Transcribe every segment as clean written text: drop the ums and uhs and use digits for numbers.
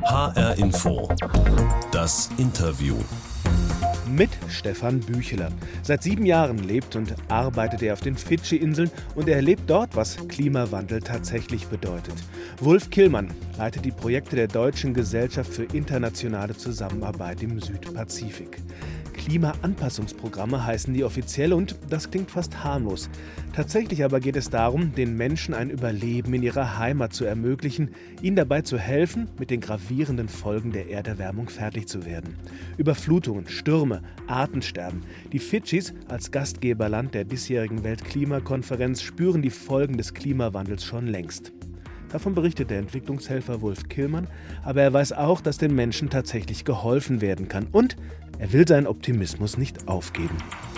HR Info. Das Interview. Mit Stefan Bücheler. Seit 7 Jahren lebt und arbeitet er auf den Fidschi-Inseln und er erlebt dort, was Klimawandel tatsächlich bedeutet. Wulf Killmann leitet die Projekte der Deutschen Gesellschaft für internationale Zusammenarbeit im Südpazifik. Klimaanpassungsprogramme heißen die offiziell und das klingt fast harmlos. Tatsächlich aber geht es darum, den Menschen ein Überleben in ihrer Heimat zu ermöglichen, ihnen dabei zu helfen, mit den gravierenden Folgen der Erderwärmung fertig zu werden. Überflutungen, Stürme, Artensterben. Die Fidschis als Gastgeberland der diesjährigen Weltklimakonferenz spüren die Folgen des Klimawandels schon längst. Davon berichtet der Entwicklungshelfer Wulf Killmann, aber er weiß auch, dass den Menschen tatsächlich geholfen werden kann und er will seinen Optimismus nicht aufgeben.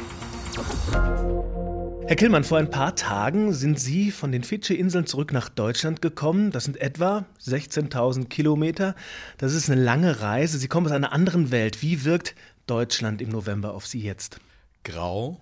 Herr Killmann, vor ein paar Tagen sind Sie von den Fidschi-Inseln zurück nach Deutschland gekommen. Das sind etwa 16.000 Kilometer. Das ist eine lange Reise. Sie kommen aus einer anderen Welt. Wie wirkt Deutschland im November auf Sie jetzt? Grau,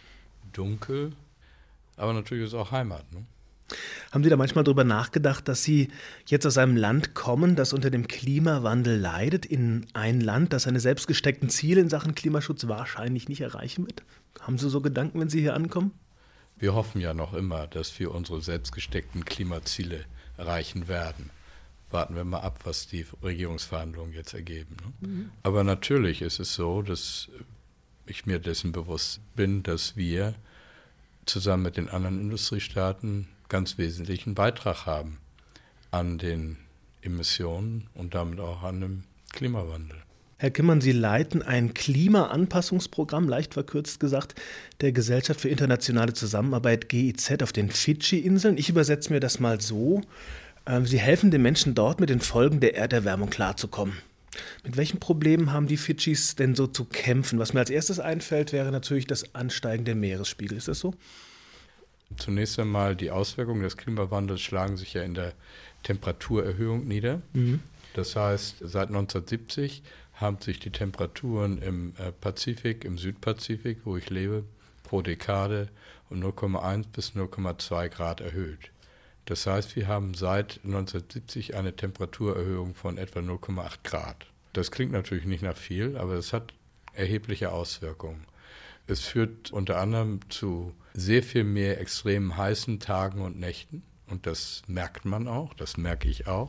dunkel, aber natürlich ist es auch Heimat, ne? Haben Sie da manchmal darüber nachgedacht, dass Sie jetzt aus einem Land kommen, das unter dem Klimawandel leidet, in ein Land, das seine selbst gesteckten Ziele in Sachen Klimaschutz wahrscheinlich nicht erreichen wird? Haben Sie so Gedanken, wenn Sie hier ankommen? Wir hoffen ja noch immer, dass wir unsere selbst gesteckten Klimaziele erreichen werden. Warten wir mal ab, was die Regierungsverhandlungen jetzt ergeben, ne? Aber natürlich ist es so, dass ich mir dessen bewusst bin, dass wir zusammen mit den anderen Industriestaaten ganz wesentlichen Beitrag haben an den Emissionen und damit auch an dem Klimawandel. Herr Killmann, Sie leiten ein Klimaanpassungsprogramm, leicht verkürzt gesagt, der Gesellschaft für internationale Zusammenarbeit GIZ auf den Fidschi-Inseln. Ich übersetze mir das mal so. Sie helfen den Menschen dort, mit den Folgen der Erderwärmung klarzukommen. Mit welchen Problemen haben die Fidschis denn so zu kämpfen? Was mir als erstes einfällt, wäre natürlich das Ansteigen der Meeresspiegel. Ist das so? Zunächst einmal, die Auswirkungen des Klimawandels schlagen sich ja in der Temperaturerhöhung nieder. Das heißt, seit 1970 haben sich die Temperaturen im Pazifik, im Südpazifik, wo ich lebe, pro Dekade um 0,1 bis 0,2 Grad erhöht. Das heißt, wir haben seit 1970 eine Temperaturerhöhung von etwa 0,8 Grad. Das klingt natürlich nicht nach viel, aber es hat erhebliche Auswirkungen. Es führt unter anderem zu sehr viel mehr extrem heißen Tagen und Nächten. Und das merkt man auch, das merke ich auch.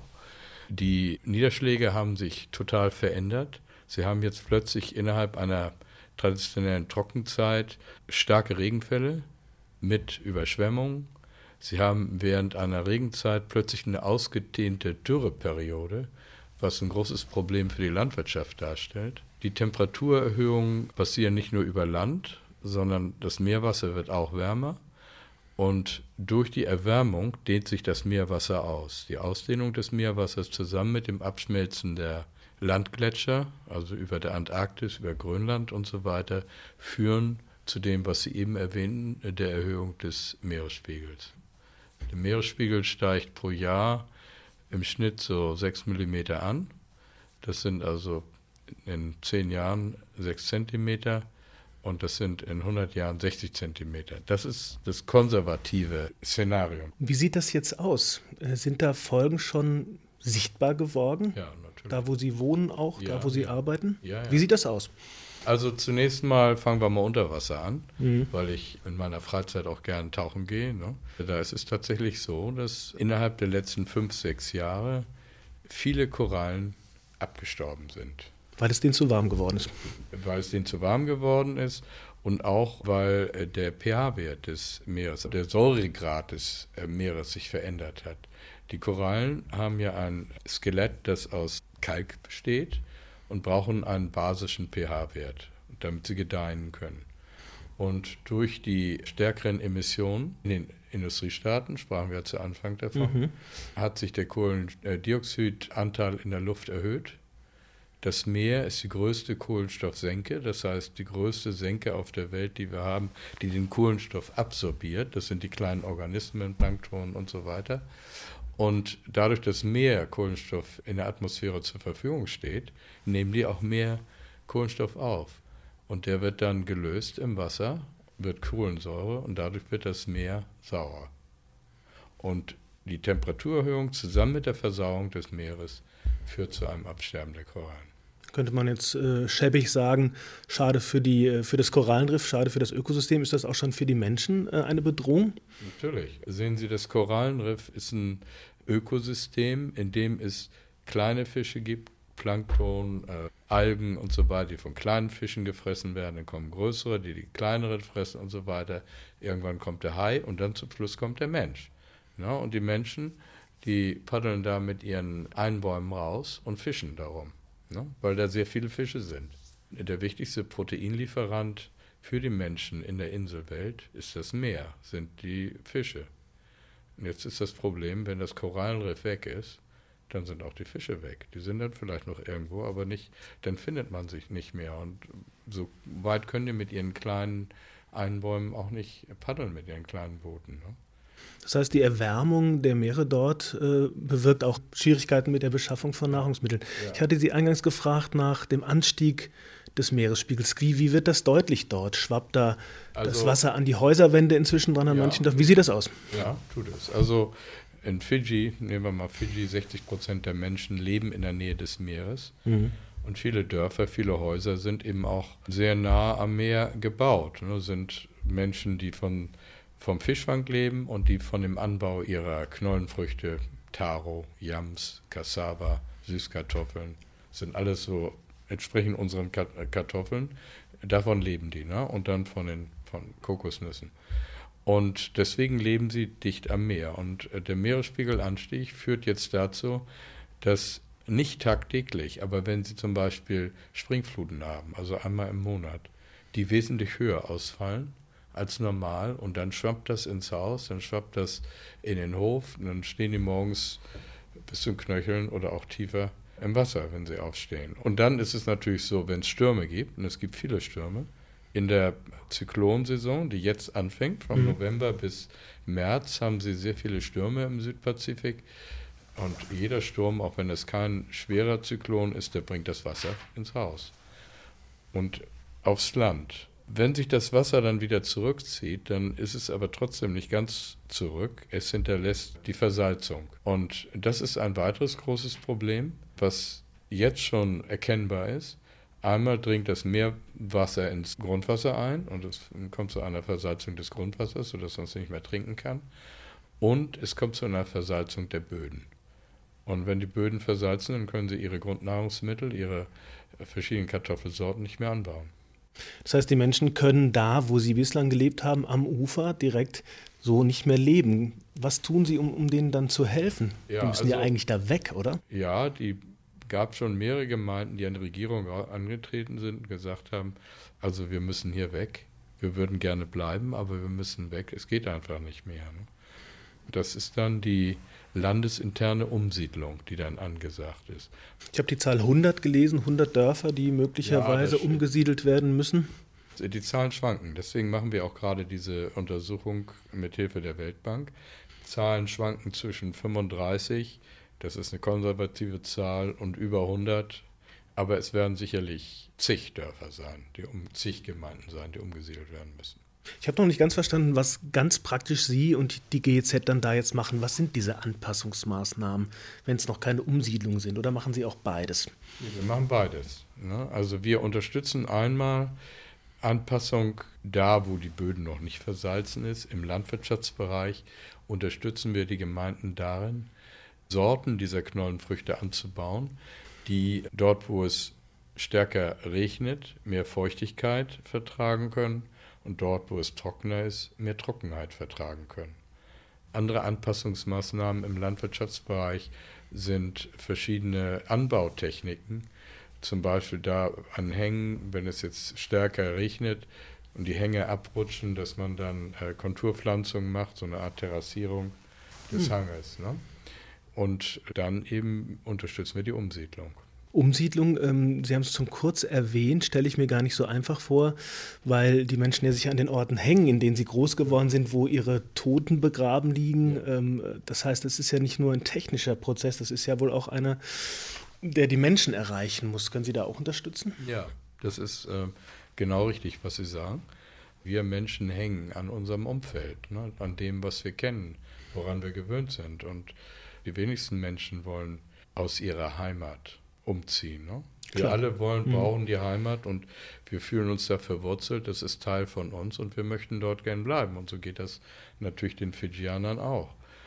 Die Niederschläge haben sich total verändert. Sie haben jetzt plötzlich innerhalb einer traditionellen Trockenzeit starke Regenfälle mit Überschwemmungen. Sie haben während einer Regenzeit plötzlich eine ausgedehnte Dürreperiode, was ein großes Problem für die Landwirtschaft darstellt. Die Temperaturerhöhungen passieren nicht nur über Land, sondern das Meerwasser wird auch wärmer. Und durch die Erwärmung dehnt sich das Meerwasser aus. Die Ausdehnung des Meerwassers zusammen mit dem Abschmelzen der Landgletscher, also über der Antarktis, über Grönland und so weiter, führen zu dem, was Sie eben erwähnten, der Erhöhung des Meeresspiegels. Der Meeresspiegel steigt pro Jahr im Schnitt so 6 Millimeter an. Das sind also in 10 Jahren 6 Zentimeter und das sind in 100 Jahren 60 Zentimeter. Das ist das konservative Szenario. Wie sieht das jetzt aus? Sind da Folgen schon sichtbar geworden? Ja, natürlich. Da, wo Sie wohnen auch, Ja, da, wo Sie ja. arbeiten? Ja, ja. Wie sieht das aus? Also zunächst mal fangen wir mal unter Wasser an, weil ich in meiner Freizeit auch gern tauchen gehe, ne? Da ist es tatsächlich so, dass innerhalb der letzten 5, 6 Jahre viele Korallen abgestorben sind. Weil es denen zu warm geworden ist. Weil es denen zu warm geworden ist und auch, weil der pH-Wert des Meeres, der Säuregrad des Meeres sich verändert hat. Die Korallen haben ja ein Skelett, das aus Kalk besteht und brauchen einen basischen pH-Wert, damit sie gedeihen können. Und durch die stärkeren Emissionen in den Industriestaaten, sprachen wir zu Anfang davon, hat sich der Kohlendioxidanteil in der Luft erhöht. Das Meer ist die größte Kohlenstoffsenke, das heißt die größte Senke auf der Welt, die wir haben, die den Kohlenstoff absorbiert. Das sind die kleinen Organismen, Plankton und so weiter. Und dadurch, dass mehr Kohlenstoff in der Atmosphäre zur Verfügung steht, nehmen die auch mehr Kohlenstoff auf. Und der wird dann gelöst im Wasser, wird Kohlensäure und dadurch wird das Meer sauer. Und die Temperaturerhöhung zusammen mit der Versauerung des Meeres führt zu einem Absterben der Korallen. Könnte man jetzt schäbig sagen, schade für das Korallenriff, schade für das Ökosystem. Ist das auch schon für die Menschen eine Bedrohung? Natürlich. Sehen Sie, das Korallenriff ist ein Ökosystem, in dem es kleine Fische gibt, Plankton, Algen und so weiter, die von kleinen Fischen gefressen werden. Dann kommen größere, die kleineren fressen und so weiter. Irgendwann kommt der Hai und dann zum Schluss kommt der Mensch. Ja, und die Menschen, die paddeln da mit ihren Einbäumen raus und fischen darum. Ne? Weil da sehr viele Fische sind. Der wichtigste Proteinlieferant für die Menschen in der Inselwelt ist das Meer, sind die Fische. Und jetzt ist das Problem, wenn das Korallenriff weg ist, dann sind auch die Fische weg. Die sind dann vielleicht noch irgendwo, aber nicht, dann findet man sich nicht mehr. Und so weit können die mit ihren kleinen Einbäumen auch nicht paddeln mit ihren kleinen Booten. Ne? Das heißt, die Erwärmung der Meere dort bewirkt auch Schwierigkeiten mit der Beschaffung von Nahrungsmitteln. Ja. Ich hatte Sie eingangs gefragt nach dem Anstieg des Meeresspiegels. Wie wird das deutlich dort? Schwappt da das Wasser an die Häuserwände inzwischen dran an manchen Dörfern? Wie sieht das aus? Ja, tut es. Also in Fidschi, nehmen wir mal Fidschi, 60% der Menschen leben in der Nähe des Meeres. Mhm. Und viele Dörfer, viele Häuser sind eben auch sehr nah am Meer gebaut. Ne? Sind Menschen, die vom Fischfang leben und die von dem Anbau ihrer Knollenfrüchte, Taro, Yams, Cassava, Süßkartoffeln, sind alles so, entsprechen unseren Kartoffeln, davon leben die, ne? Und dann von Kokosnüssen. Und deswegen leben sie dicht am Meer. Und der Meeresspiegelanstieg führt jetzt dazu, dass nicht tagtäglich, aber wenn Sie zum Beispiel Springfluten haben, also einmal im Monat, die wesentlich höher ausfallen als normal und dann schwappt das ins Haus, dann schwappt das in den Hof und dann stehen die morgens bis zum Knöcheln oder auch tiefer im Wasser, wenn sie aufstehen. Und dann ist es natürlich so, wenn es Stürme gibt, und es gibt viele Stürme, in der Zyklonsaison, die jetzt anfängt, vom November bis März, haben sie sehr viele Stürme im Südpazifik. Und jeder Sturm, auch wenn es kein schwerer Zyklon ist, der bringt das Wasser ins Haus und aufs Land. Wenn sich das Wasser dann wieder zurückzieht, dann ist es aber trotzdem nicht ganz zurück. Es hinterlässt die Versalzung. Und das ist ein weiteres großes Problem, was jetzt schon erkennbar ist. Einmal dringt das Meerwasser ins Grundwasser ein und es kommt zu einer Versalzung des Grundwassers, sodass man es nicht mehr trinken kann. Und es kommt zu einer Versalzung der Böden. Und wenn die Böden versalzen, dann können sie ihre Grundnahrungsmittel, ihre verschiedenen Kartoffelsorten nicht mehr anbauen. Das heißt, die Menschen können da, wo sie bislang gelebt haben, am Ufer direkt so nicht mehr leben. Was tun Sie, um denen dann zu helfen? Die müssen ja eigentlich da weg, oder? Ja, die gab schon mehrere Gemeinden, die an die Regierung angetreten sind und gesagt haben, also wir müssen hier weg. Wir würden gerne bleiben, aber wir müssen weg. Es geht einfach nicht mehr. Ne? Das ist dann die landesinterne Umsiedlung, die dann angesagt ist. Ich habe die Zahl 100 gelesen, 100 Dörfer, die möglicherweise umgesiedelt werden müssen. Die Zahlen schwanken. Deswegen machen wir auch gerade diese Untersuchung mit Hilfe der Weltbank. Zahlen schwanken zwischen 35, das ist eine konservative Zahl, und über 100. Aber es werden sicherlich zig Dörfer sein, zig Gemeinden sein, die umgesiedelt werden müssen. Ich habe noch nicht ganz verstanden, was ganz praktisch Sie und die GEZ dann da jetzt machen. Was sind diese Anpassungsmaßnahmen, wenn es noch keine Umsiedlungen sind? Oder machen Sie auch beides? Wir machen beides. Ne? Also wir unterstützen einmal Anpassung da, wo die Böden noch nicht versalzen ist. Im Landwirtschaftsbereich unterstützen wir die Gemeinden darin, Sorten dieser Knollenfrüchte anzubauen, die dort, wo es stärker regnet, mehr Feuchtigkeit vertragen können und dort, wo es trockener ist, mehr Trockenheit vertragen können. Andere Anpassungsmaßnahmen im Landwirtschaftsbereich sind verschiedene Anbautechniken, zum Beispiel da an Hängen, wenn es jetzt stärker regnet und die Hänge abrutschen, dass man dann Konturpflanzungen macht, so eine Art Terrassierung des Hanges. Ne? Und dann eben unterstützen wir die Umsiedlung. Umsiedlung, Sie haben es schon kurz erwähnt, stelle ich mir gar nicht so einfach vor, weil die Menschen ja sich an den Orten hängen, in denen sie groß geworden sind, wo ihre Toten begraben liegen. Das heißt, es ist ja nicht nur ein technischer Prozess, das ist ja wohl auch einer, der die Menschen erreichen muss. Können Sie da auch unterstützen? Ja, das ist genau richtig, was Sie sagen. Wir Menschen hängen an unserem Umfeld, ne, an dem, was wir kennen, woran wir gewöhnt sind. Und die wenigsten Menschen wollen aus ihrer Heimat umziehen. Ne? Wir Klar. alle brauchen die Heimat und wir fühlen uns da verwurzelt. Das ist Teil von uns und wir möchten dort gern bleiben. Und so geht das natürlich den Fidschianern auch.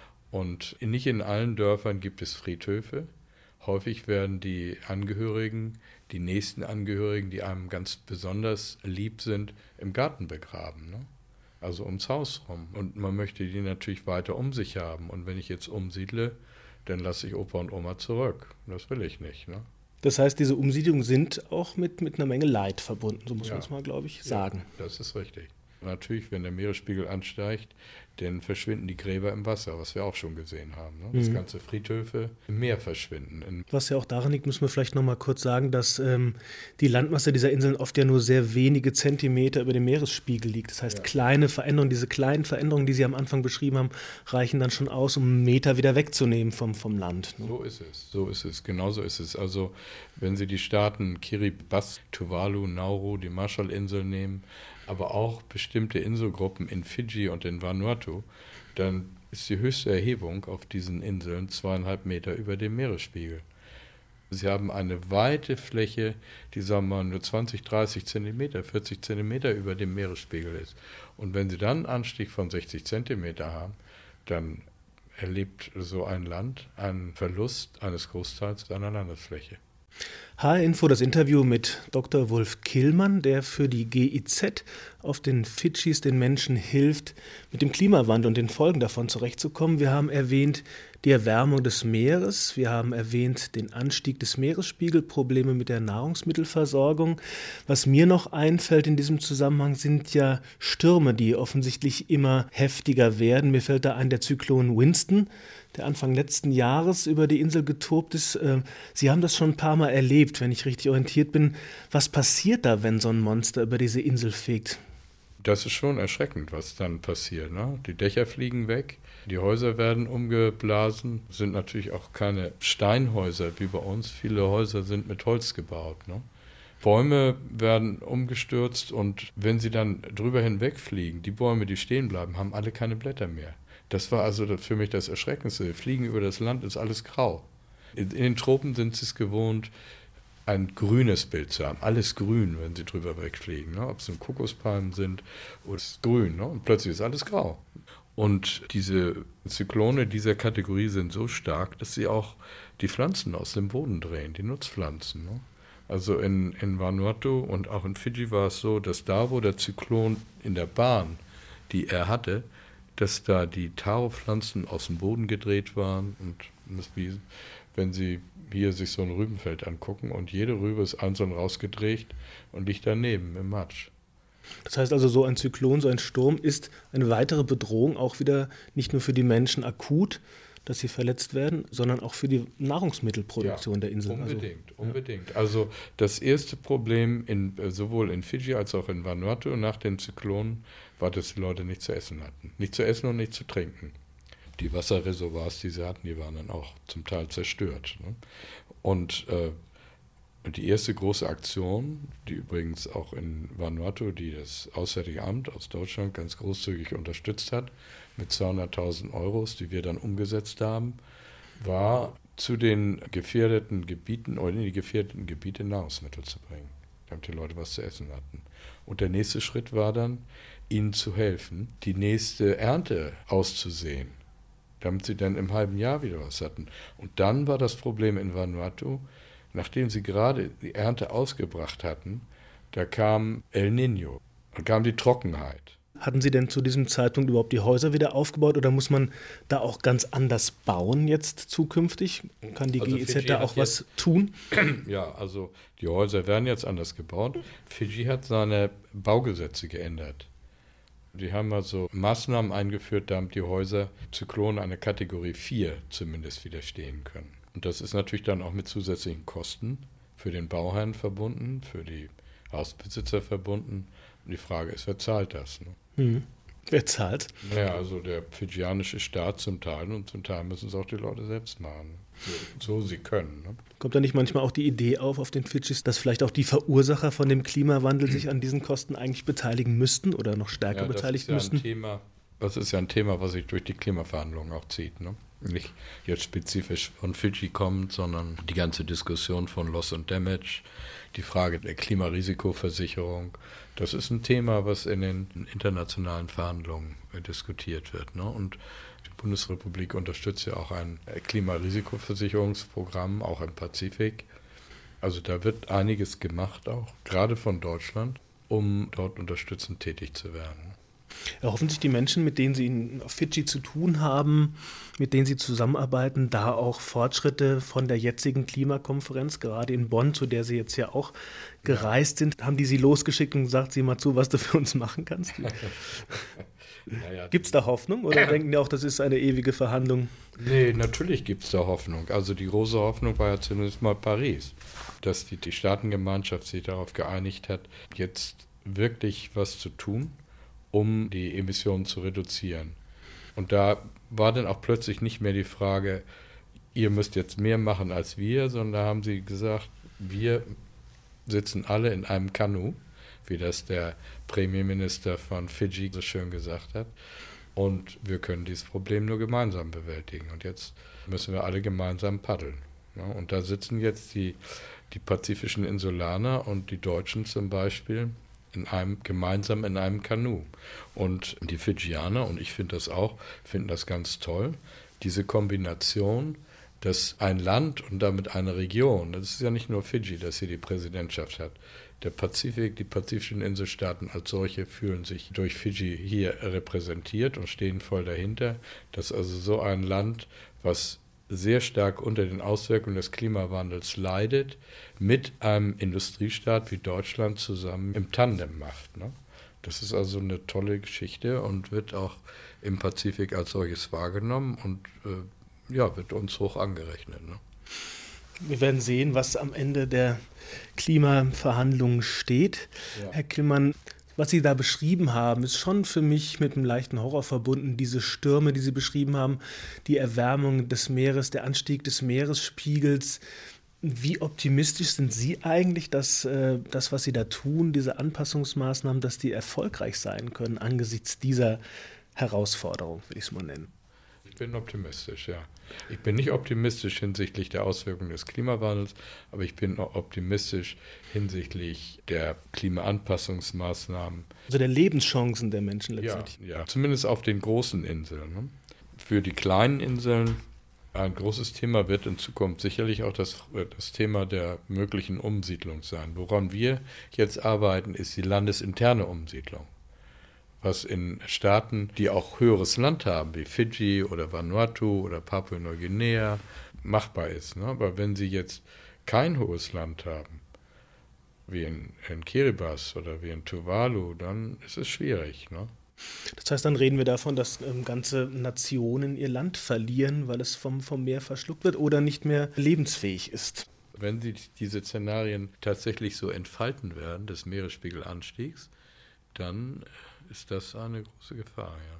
Und nicht in allen Dörfern gibt es Friedhöfe. Häufig werden die Angehörigen, die nächsten Angehörigen, die einem ganz besonders lieb sind, im Garten begraben. Ne? Also ums Haus rum. Und man möchte die natürlich weiter um sich haben. Und wenn ich jetzt umsiedle, dann lasse ich Opa und Oma zurück. Das will ich nicht. Ne? Das heißt, diese Umsiedlungen sind auch mit einer Menge Leid verbunden, so muss man es mal, glaube ich, sagen. Ja, das ist richtig. Natürlich, wenn der Meeresspiegel ansteigt, dann verschwinden die Gräber im Wasser, was wir auch schon gesehen haben. Ne? Dass ganze Friedhöfe im Meer verschwinden. Was ja auch daran liegt, müssen wir vielleicht noch mal kurz sagen, dass die Landmasse dieser Inseln oft ja nur sehr wenige Zentimeter über dem Meeresspiegel liegt. Das heißt, kleine Veränderungen, diese kleinen Veränderungen, die Sie am Anfang beschrieben haben, reichen dann schon aus, um einen Meter wieder wegzunehmen vom Land. Ne? So ist es, genauso ist es. Also wenn Sie die Staaten Kiribati, Tuvalu, Nauru, die Marshallinseln nehmen, aber auch bestimmte Inselgruppen in Fidschi und in Vanuatu, dann ist die höchste Erhebung auf diesen Inseln 2,5 Meter über dem Meeresspiegel. Sie haben eine weite Fläche, die, sagen wir mal, nur 20, 30 Zentimeter, 40 Zentimeter über dem Meeresspiegel ist. Und wenn Sie dann einen Anstieg von 60 Zentimeter haben, dann erlebt so ein Land einen Verlust eines Großteils seiner Landesfläche. HR Info, das Interview mit Dr. Wulf Killmann, der für die GIZ auf den Fidschis den Menschen hilft, mit dem Klimawandel und den Folgen davon zurechtzukommen. Wir haben erwähnt die Erwärmung des Meeres, wir haben erwähnt den Anstieg des Meeresspiegels, Probleme mit der Nahrungsmittelversorgung. Was mir noch einfällt in diesem Zusammenhang sind ja Stürme, die offensichtlich immer heftiger werden. Mir fällt da ein der Zyklon Winston, der Anfang letzten Jahres über die Insel getobt ist. Sie haben das schon ein paar Mal erlebt, wenn ich richtig orientiert bin. Was passiert da, wenn so ein Monster über diese Insel fegt? Das ist schon erschreckend, was dann passiert. Ne? Die Dächer fliegen weg, die Häuser werden umgeblasen, sind natürlich auch keine Steinhäuser wie bei uns. Viele Häuser sind mit Holz gebaut. Ne? Bäume werden umgestürzt und wenn sie dann drüber hinwegfliegen, die Bäume, die stehen bleiben, haben alle keine Blätter mehr. Das war also für mich das Erschreckendste. Fliegen über das Land ist alles grau. In den Tropen sind sie es gewohnt, ein grünes Bild zu haben. Alles grün, wenn sie drüber wegfliegen. Ne? Ob es nun Kokospalmen sind oder es ist grün. Ne? Und plötzlich ist alles grau. Und diese Zyklone dieser Kategorie sind so stark, dass sie auch die Pflanzen aus dem Boden drehen, die Nutzpflanzen. Ne? Also in Vanuatu und auch in Fidschi war es so, dass da, wo der Zyklon in der Bahn, die er hatte, dass da die Taro-Pflanzen aus dem Boden gedreht waren und das wie, wenn Sie hier sich so ein Rübenfeld angucken und jede Rübe ist einzeln rausgedreht und liegt daneben im Matsch. Das heißt also, so ein Zyklon, so ein Sturm ist eine weitere Bedrohung, auch wieder nicht nur für die Menschen akut, dass sie verletzt werden, sondern auch für die Nahrungsmittelproduktion der Insel. Unbedingt. Also das erste Problem sowohl in Fidschi als auch in Vanuatu nach den Zyklonen war, dass die Leute nichts zu essen hatten. Nicht zu essen und nicht zu trinken. Die Wasserreservoirs, die sie hatten, die waren dann auch zum Teil zerstört. Ne? Und die erste große Aktion, die übrigens auch in Vanuatu, die das Auswärtige Amt aus Deutschland ganz großzügig unterstützt hat, mit 200.000 Euros, die wir dann umgesetzt haben, war zu den gefährdeten Gebieten oder in die gefährdeten Gebiete Nahrungsmittel zu bringen, damit die Leute was zu essen hatten. Und der nächste Schritt war dann, ihnen zu helfen, die nächste Ernte auszusehen, damit sie dann im halben Jahr wieder was hatten. Und dann war das Problem in Vanuatu, nachdem sie gerade die Ernte ausgebracht hatten, da kam El Niño, da kam die Trockenheit. Hatten Sie denn zu diesem Zeitpunkt überhaupt die Häuser wieder aufgebaut oder muss man da auch ganz anders bauen jetzt zukünftig? Kann die GIZ da auch was tun? Ja, also die Häuser werden jetzt anders gebaut. Fidschi hat seine Baugesetze geändert. Die haben also Maßnahmen eingeführt, damit die Häuser Zyklonen einer Kategorie 4 zumindest widerstehen können. Und das ist natürlich dann auch mit zusätzlichen Kosten für den Bauherrn verbunden, für die Hausbesitzer verbunden. Und die Frage ist, wer zahlt das? Ne? Wer zahlt? Naja, also der fidschianische Staat zum Teil und zum Teil müssen es auch die Leute selbst machen, so sie können. Ne? Kommt da nicht manchmal auch die Idee auf den Fidschis, dass vielleicht auch die Verursacher von dem Klimawandel sich an diesen Kosten eigentlich beteiligen müssten oder noch stärker beteiligt müssten? Das ist ja ein Thema, was sich durch die Klimaverhandlungen auch zieht. Ne? nicht jetzt spezifisch von Fidschi kommt, sondern die ganze Diskussion von Loss and Damage, die Frage der Klimarisikoversicherung. Das ist ein Thema, was in den internationalen Verhandlungen diskutiert wird. Ne? Und die Bundesrepublik unterstützt ja auch ein Klimarisikoversicherungsprogramm, auch im Pazifik. Also da wird einiges gemacht, auch gerade von Deutschland, um dort unterstützend tätig zu werden. Erhoffen sich die Menschen, mit denen Sie auf Fidschi zu tun haben, mit denen Sie zusammenarbeiten, da auch Fortschritte von der jetzigen Klimakonferenz, gerade in Bonn, zu der Sie jetzt ja auch gereist sind? Haben die Sie losgeschickt und gesagt, sieh mal zu, was du für uns machen kannst? Gibt es da Hoffnung oder denken die auch, das ist eine ewige Verhandlung? Nee, natürlich gibt es da Hoffnung. Also die große Hoffnung war ja zumindest mal Paris, dass die Staatengemeinschaft sich darauf geeinigt hat, jetzt wirklich was zu tun, um die Emissionen zu reduzieren. Und da war dann auch plötzlich nicht mehr die Frage, ihr müsst jetzt mehr machen als wir, sondern da haben sie gesagt, wir sitzen alle in einem Kanu, wie das der Premierminister von Fidschi so schön gesagt hat. Und wir können dieses Problem nur gemeinsam bewältigen. Und jetzt müssen wir alle gemeinsam paddeln. Ja, und da sitzen jetzt die pazifischen Insulaner und die Deutschen zum Beispiel gemeinsam in einem Kanu. Und die Fidschianer, und ich finde das auch, finden das ganz toll, diese Kombination, dass ein Land und damit eine Region, das ist ja nicht nur Fidschi, das hier die Präsidentschaft hat, der Pazifik, die pazifischen Inselstaaten als solche fühlen sich durch Fidschi hier repräsentiert und stehen voll dahinter, dass also so ein Land, was sehr stark unter den Auswirkungen des Klimawandels leidet, mit einem Industriestaat wie Deutschland zusammen im Tandem macht. Ne? Das ist also eine tolle Geschichte und wird auch im Pazifik als solches wahrgenommen und wird uns hoch angerechnet. Ne? Wir werden sehen, was am Ende der Klimaverhandlungen steht. Ja. Herr Killmann, was Sie da beschrieben haben, ist schon für mich mit einem leichten Horror verbunden. Diese Stürme, die Sie beschrieben haben, die Erwärmung des Meeres, der Anstieg des Meeresspiegels. Wie optimistisch sind Sie eigentlich, dass das, was Sie da tun, diese Anpassungsmaßnahmen, dass die erfolgreich sein können angesichts dieser Herausforderung, will ich es mal nennen? Ich bin optimistisch, ja. Ich bin nicht optimistisch hinsichtlich der Auswirkungen des Klimawandels, aber ich bin optimistisch hinsichtlich der Klimaanpassungsmaßnahmen. Also der Lebenschancen der Menschen letztendlich. Ja, zumindest auf den großen Inseln. Ne? Für die kleinen Inseln ein großes Thema wird in Zukunft sicherlich auch das Thema der möglichen Umsiedlung sein. Woran wir jetzt arbeiten, ist die landesinterne Umsiedlung. Was in Staaten, die auch höheres Land haben, wie Fidschi oder Vanuatu oder Papua-Neuguinea, machbar ist. Ne? Aber wenn sie jetzt kein hohes Land haben, wie in Kiribati oder wie in Tuvalu, dann ist es schwierig. Ne? Das heißt, dann reden wir davon, dass ganze Nationen ihr Land verlieren, weil es vom Meer verschluckt wird oder nicht mehr lebensfähig ist. Wenn diese Szenarien tatsächlich so entfalten werden, des Meeresspiegelanstiegs, dann ist das eine große Gefahr, ja.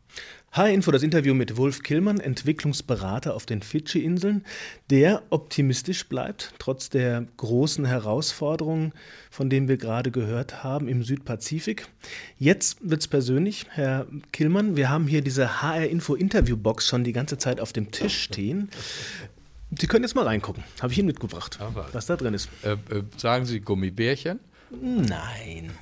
H-Info, das Interview mit Wulf Killmann, Entwicklungsberater auf den Fidschi-Inseln, der optimistisch bleibt, trotz der großen Herausforderungen, von denen wir gerade gehört haben, im Südpazifik. Jetzt wird es persönlich, Herr Killmann, wir haben hier diese HR-Info-Interview-Box schon die ganze Zeit auf dem Tisch stehen. Sie können jetzt mal reingucken, habe ich Ihnen mitgebracht, was da drin ist. Sagen Sie Gummibärchen? Nein.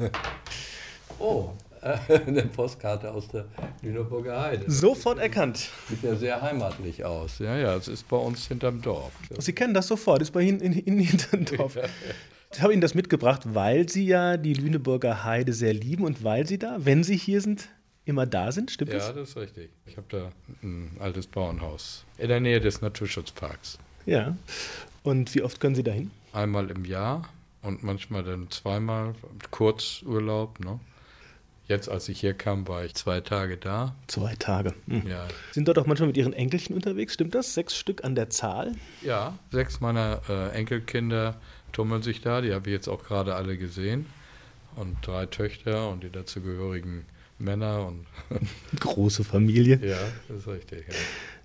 Oh, eine Postkarte aus der Lüneburger Heide. Sofort erkannt. Sieht ja sehr heimatlich aus. Ja, es ist bei uns hinterm Dorf. Sie kennen das sofort, ist bei Ihnen hinterm Dorf. Ich habe Ihnen das mitgebracht, weil Sie ja die Lüneburger Heide sehr lieben und weil Sie da, wenn Sie hier sind, immer da sind, stimmt das? Ja, das ist richtig. Ich habe da ein altes Bauernhaus in der Nähe des Naturschutzparks. Ja, und wie oft können Sie da hin? Einmal im Jahr und manchmal dann zweimal, Kurzurlaub, ne? Jetzt, als ich hier kam, war ich 2 Tage da. 2 Tage. Ja. Sind dort auch manchmal mit Ihren Enkelchen unterwegs, stimmt das? 6 Stück an der Zahl? Ja, 6 meiner Enkelkinder tummeln sich da, die habe ich jetzt auch gerade alle gesehen. Und 3 Töchter und die dazugehörigen Männer. Und große Familie. Ja, das ist richtig. Ja.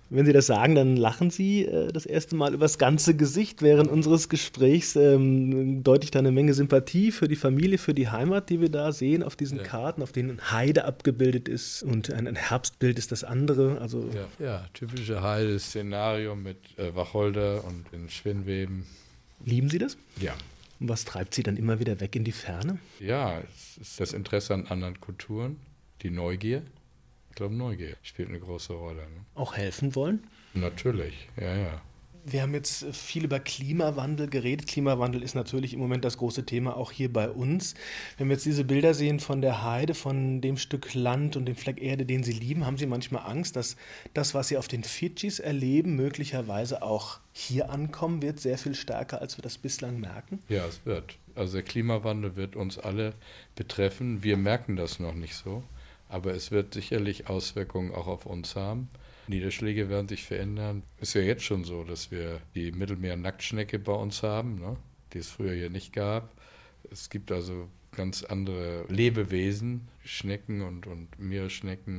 Wenn Sie das sagen, dann lachen Sie das erste Mal übers ganze Gesicht. Während unseres Gesprächs deute ich da eine Menge Sympathie für die Familie, für die Heimat, die wir da sehen auf diesen Karten, auf denen Heide abgebildet ist und ein Herbstbild ist das andere. Also ja, typische Heide-Szenario mit Wacholder und in Spinnweben. Lieben Sie das? Ja. Und was treibt Sie dann immer wieder weg in die Ferne? Ja, es ist das Interesse an anderen Kulturen, die Neugier. Ich glaube, Neugier spielt eine große Rolle. Ne? Auch helfen wollen? Natürlich, ja. Wir haben jetzt viel über Klimawandel geredet. Klimawandel ist natürlich im Moment das große Thema auch hier bei uns. Wenn wir jetzt diese Bilder sehen von der Heide, von dem Stück Land und dem Fleck Erde, den Sie lieben, haben Sie manchmal Angst, dass das, was Sie auf den Fidschis erleben, möglicherweise auch hier ankommen wird, sehr viel stärker, als wir das bislang merken? Ja, es wird. Also der Klimawandel wird uns alle betreffen. Wir merken das noch nicht so, aber es wird sicherlich Auswirkungen auch auf uns haben. Niederschläge werden sich verändern. Ist ja jetzt schon so, dass wir die Mittelmeer-Nacktschnecke bei uns haben, ne? Die es früher hier nicht gab. Es gibt also ganz andere Lebewesen, Schnecken und Meeresschnecken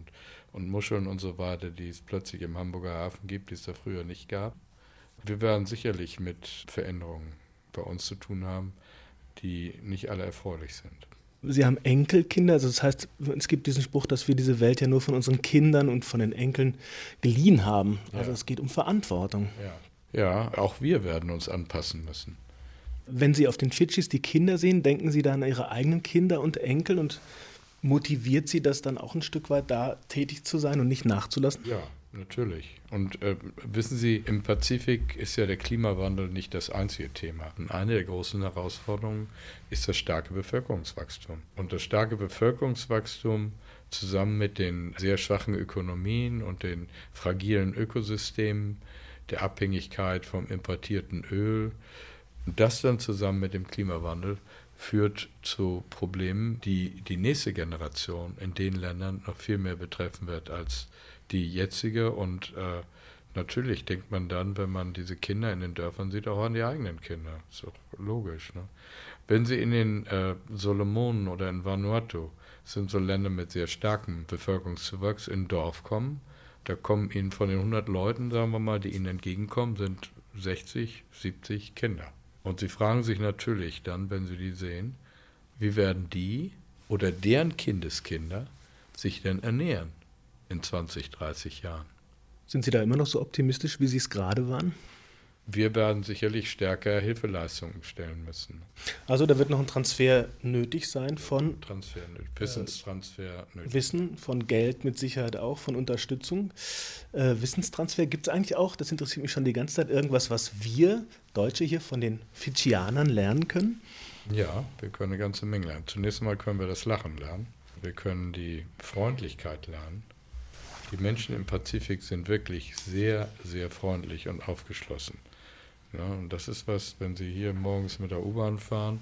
und Muscheln und so weiter, die es plötzlich im Hamburger Hafen gibt, die es da früher nicht gab. Wir werden sicherlich mit Veränderungen bei uns zu tun haben, die nicht alle erfreulich sind. Sie haben Enkelkinder, also das heißt, es gibt diesen Spruch, dass wir diese Welt ja nur von unseren Kindern und von den Enkeln geliehen haben. Also es geht um Verantwortung. Ja, auch wir werden uns anpassen müssen. Wenn Sie auf den Fidschis die Kinder sehen, denken Sie da an Ihre eigenen Kinder und Enkel und motiviert Sie das dann auch ein Stück weit, da tätig zu sein und nicht nachzulassen? Ja, natürlich. Und wissen Sie, im Pazifik ist ja der Klimawandel nicht das einzige Thema. Und eine der großen Herausforderungen ist das starke Bevölkerungswachstum. Und das starke Bevölkerungswachstum zusammen mit den sehr schwachen Ökonomien und den fragilen Ökosystemen, der Abhängigkeit vom importierten Öl, das dann zusammen mit dem Klimawandel führt zu Problemen, die die nächste Generation in den Ländern noch viel mehr betreffen wird als die jetzige. Und natürlich denkt man dann, wenn man diese Kinder in den Dörfern sieht, auch an die eigenen Kinder. Das ist doch logisch. Ne? Wenn Sie in den Solomonen oder in Vanuatu, das sind so Länder mit sehr starkem Bevölkerungszuwachs, in ein Dorf kommen, da kommen Ihnen von den 100 Leuten, sagen wir mal, die Ihnen entgegenkommen, sind 60, 70 Kinder. Und Sie fragen sich natürlich dann, wenn Sie die sehen, wie werden die oder deren Kindeskinder sich denn ernähren in 20, 30 Jahren? Sind Sie da immer noch so optimistisch, wie Sie es gerade waren? Wir werden sicherlich stärker Hilfeleistungen stellen müssen. Also da wird noch ein Transfer nötig sein von Wissenstransfer nötig. Wissen, von Geld mit Sicherheit auch, von Unterstützung. Wissenstransfer, gibt es eigentlich auch, das interessiert mich schon die ganze Zeit, irgendwas, was wir Deutsche hier von den Fidschianern lernen können? Ja, wir können eine ganze Menge lernen. Zunächst einmal können wir das Lachen lernen. Wir können die Freundlichkeit lernen. Die Menschen im Pazifik sind wirklich sehr, sehr freundlich und aufgeschlossen. Ja, und das ist was, wenn Sie hier morgens mit der U-Bahn fahren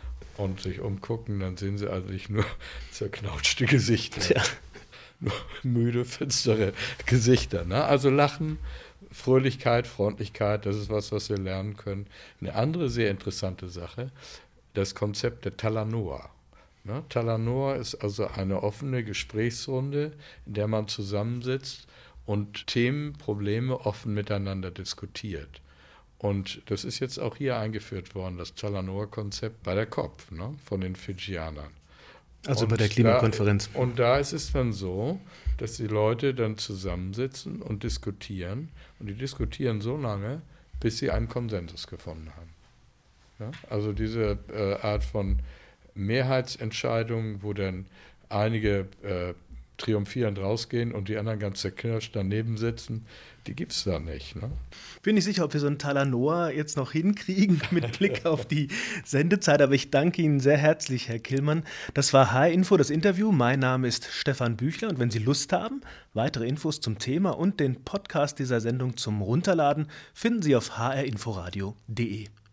und sich umgucken, dann sehen Sie eigentlich nur zerknautschte Gesichter. Ja. Nur müde, finstere Gesichter. Ne? Also Lachen, Fröhlichkeit, Freundlichkeit, das ist was wir lernen können. Eine andere sehr interessante Sache, das Konzept der Talanoa. Ne? Talanoa ist also eine offene Gesprächsrunde, in der man zusammensitzt und Themen, Probleme offen miteinander diskutiert. Und das ist jetzt auch hier eingeführt worden, das Talanoa-Konzept bei der COP, ne, von den Fidschianern. Also bei der Klimakonferenz. Und da ist es dann so, dass die Leute dann zusammensitzen und diskutieren. Und die diskutieren so lange, bis sie einen Konsensus gefunden haben. Ja? Also diese Art von Mehrheitsentscheidungen, wo dann einige triumphierend rausgehen und die anderen ganz zerknirscht daneben sitzen, die gibt es da nicht. Ne? Bin nicht sicher, ob wir so einen Talanoa jetzt noch hinkriegen mit Blick auf die Sendezeit, aber ich danke Ihnen sehr herzlich, Herr Killmann. Das war HR Info, das Interview. Mein Name ist Stefan Büchler und wenn Sie Lust haben, weitere Infos zum Thema und den Podcast dieser Sendung zum Runterladen finden Sie auf hrinforadio.de.